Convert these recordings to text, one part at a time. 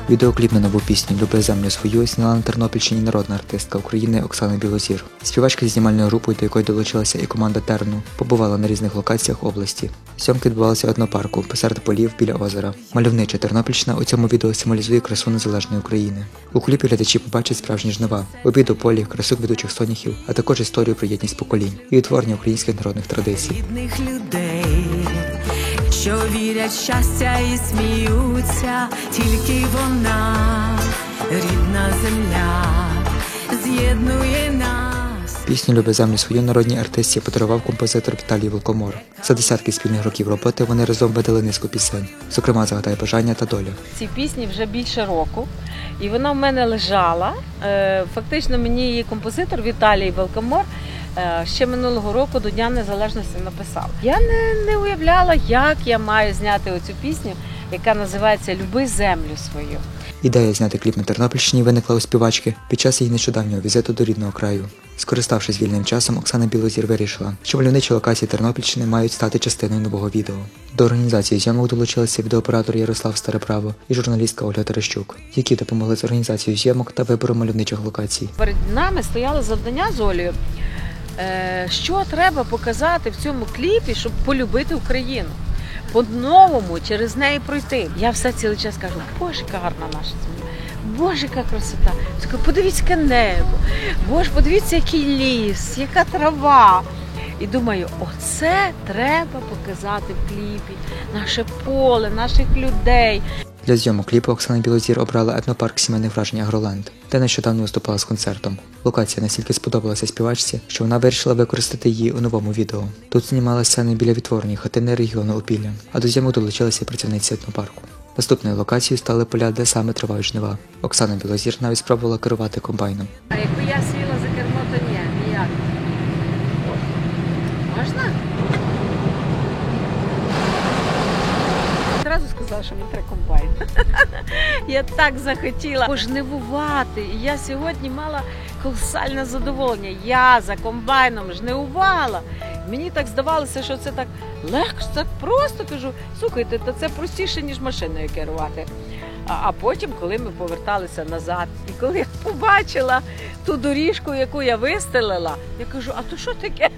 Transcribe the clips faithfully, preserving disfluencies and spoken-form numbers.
Відеокліп на нову пісню «Люби землю свою» зняла на Тернопільщині народна артистка України Оксана Білозір. Співачка зі знімальною групою, до якої долучилася і команда Терну, побувала на різних локаціях області. Зйомки відбувалися в етнопарку, посеред полів біля озера. Мальовнича Тернопільщина у цьому відео символізує красу незалежної України. У кліпі глядачі побачать справжні жнива, обід у полі, красу квітучих соняхів, а також історію про єдність поколінь і утворення українських народних традицій. Рідних людей, що вірять в щастя і сміються, тільки вона, рідна земля, з'єднує нас. Пісню «Люби землю свою» народній артистці подарував композитор Віталій Волкомор. За десятки спільних років роботи вони разом видали низку пісень, зокрема «Загадай бажання» та «Доля». Цій пісні вже більше року, і вона в мене лежала. Фактично мені її композитор Віталій Волкомор ще минулого року до Дня Незалежності написав. Я не, не уявляла, як я маю зняти оцю пісню, яка називається «Люби землю свою». Ідея зняти кліп на Тернопільщині виникла у співачки під час її нещодавнього візиту до рідного краю. Скориставшись вільним часом, Оксана Білозір вирішила, що мальовничі локації Тернопільщини мають стати частиною нового відео. До організації зйомок долучилися відеооператор Ярослав Стареправо і журналістка Ольга Терещук, які допомогли з організацією зйомок та вибором мальовничих локацій. Перед нами стояло завдання з Олею, що треба показати в цьому кліпі, щоб полюбити Україну. По-новому через неї пройти. Я все цілий час кажу, боже, яка гарна наша земля, боже, яка красота. Подивіться, яке небо, боже, подивіться, який ліс, яка трава. І думаю, оце треба показати в кліпі, наше поле, наших людей. Для зйомок кліпу Оксана Білозір обрала етнопарк сімейних вражень «Агроленд», де нещодавно виступала з концертом. Локація настільки сподобалася співачці, що вона вирішила використати її у новому відео. Тут знімала сцени біля відтворені хатини регіону Опілля, а до зйомок долучилися працівниці етнопарку. Наступною локацією стали поля, де саме тривають жнива. Оксана Білозір навіть спробувала керувати комбайном. А якби я сіла за кермо, то ні, ніяк. Можна? Одразу сказала, що мені треба комбайн. Я так захотіла пожнивувати. І я сьогодні мала колосальне задоволення. Я за комбайном жнивувала. Мені так здавалося, що це так легко, так просто. Кажу, слухайте, то це простіше, ніж машиною керувати. А, а потім, коли ми поверталися назад, і коли я побачила ту доріжку, яку я вистелила, я кажу, а то що таке?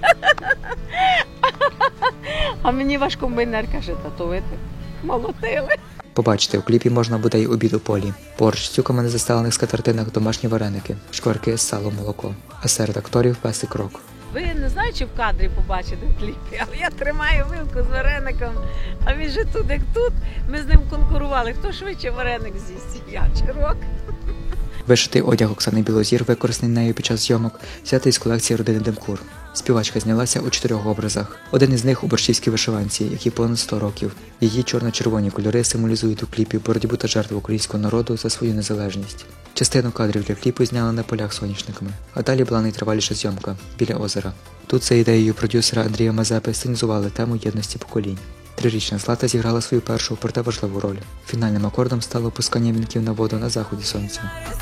А мені ваш комбайнер каже, та то ви так молотили. Побачити у кліпі можна буде й обід у полі. Поруч цюками на застелених скатертинах домашні вареники, шкварки, сало, молоко. А серед акторів песик Рок. Ви не знаю, чи в кадрі побачите в кліпі, але я тримаю вилку з вареником, а він же тут, як тут. Ми з ним конкурували. Хто швидше вареник з'їсть, я чи Рок? Вишитий одяг Оксани Білозір, використаний нею під час зйомок, взятий з колекції родини Демкур. Співачка знялася у чотирьох образах. Один із них у борщівській вишиванці, якій понад сто років. Її чорно-червоні кольори символізують у кліпі боротьбу та жертву українського народу за свою незалежність. Частину кадрів для кліпу зняли на полях соняшниками, а далі була найтриваліша зйомка – біля озера. Тут за ідеєю продюсера Андрія Мазепи сценізували тему єдності поколінь. Трирічна Злата зіграла свою першу, проте важливу роль. Фінальним акордом стало опускання вінків на воду на заході сонця.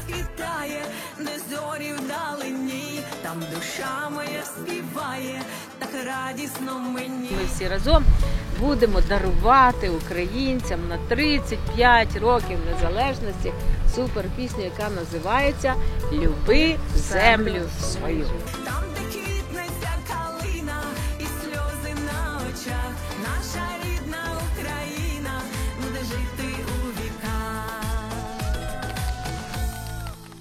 Там душа моя співає, так радісно мені. Ми всі разом будемо дарувати українцям на тридцять п'ять років незалежності суперпісню, яка називається «Люби землю свою».